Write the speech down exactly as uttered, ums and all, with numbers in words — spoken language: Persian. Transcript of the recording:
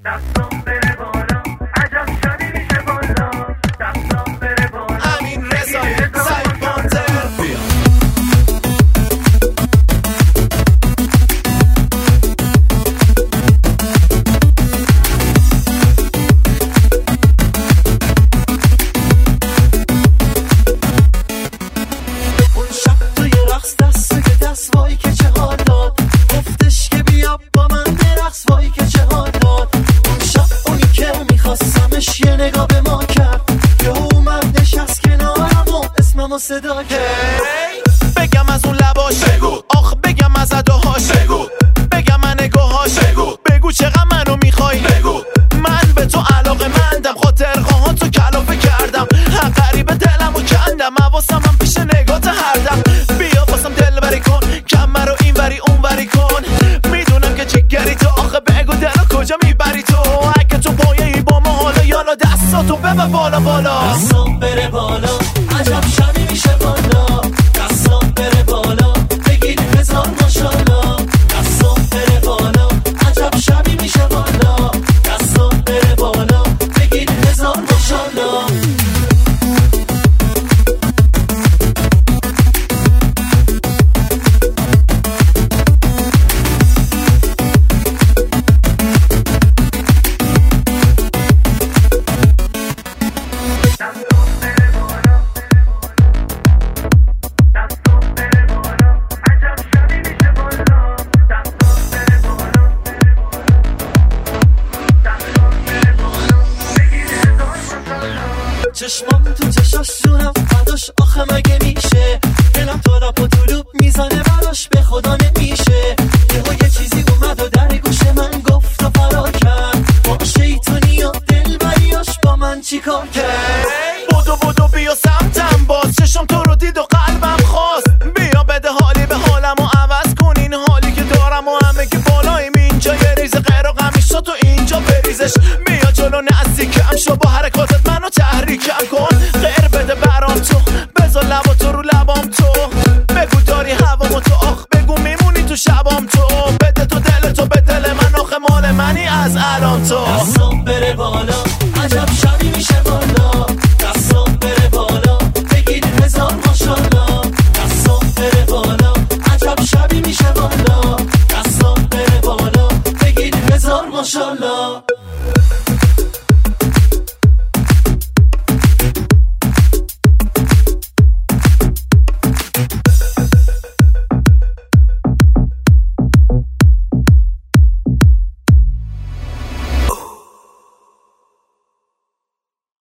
دستم بره بالا عجب شبی میشه بالا دستم بره بالا همین رضایی سعید پانتر بیا اون شب توی رقص دست که دست وای که چه حال داد گفتش که بیا با من برقص وای که چه حال داد اون شب اونی که میخواستمش یه نگاه به ما کرد یه اومد نشست کنارم و اسممو صدا کرد بگم از اون لباش بگو آخ بگم از اداهاش بگو بگم من نگاهاش بگو بگو چقدر منو میخوای بگو من به تو علاقه مندم خاطر خواهان تو کلافه کردم هم قریب دلم و کندم حواسم هم پیش نگات هر دم بیا باسم دل بری کن کمر رو این وری اون وری کن میدونم که جگری تو آخه بگو دلو کجا میبری تو اگه تو پایه‌ای با ما حالا یالا دستاتو ببر بالا بالا دستم بره بالا عجب شبی میشه بالا دستم بره بالا بگید هزار ماشالله دستم بره بالا عجب شبی میشه بالا دستم بره بالا بگید هزار ماشالله چشمام تو چشاش جونم فداش آخه مگه میشه دلم تا لپ و طلوب میزنه براش به خدا نمیشه یهو یه چیزی اومد و در گوش من گفت و فرار کرد با شیطونی و دلبریاش با من چیکار کرد بودو بودو بیا سمتم باز چشم تو رو دید و قلبم خواست بیا بده حالی به حالم و عوض کن این حالی که دارم و همه که بالایم اینجا یه ریز غیر و قمیشا تو اینجا بریزش بیا جلو نزدیکم شو با حرکاتت منو تحریکم کن غیر بده برام تو بذار لبا تو رو لبام تو بگو داری هوامو تو آخ بگو میمونی تو شبام تو بده تو دل تو به دل من آخه مال منی از الان تو دستم بره بالا عجب شبی میشه بالا دستم بره بالا بگید هزار ماشالله دستم بره بالا عجب شبی میشه بالا دستم بره بالا بگید هزار ماشالله